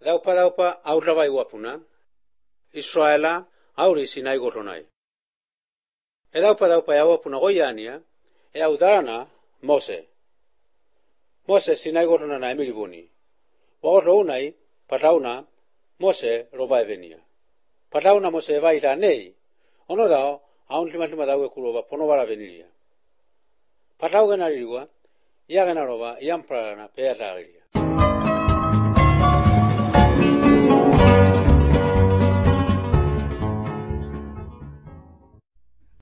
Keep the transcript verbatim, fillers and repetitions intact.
Daupa daupa aurraba iguapuna. Israela auri sinai gotonai. Edaupa daupa yawapuna goiania. E audarana Mose. Mose sinai gotona na emilivoni. Wagoto unai patauna Mose rovaevenia. Patauna Mose evaita nei. Ono dao aun lima lima dawe kuroba ponovara venilia. Patau genariwa. Ia genarova iamprana peatagilia.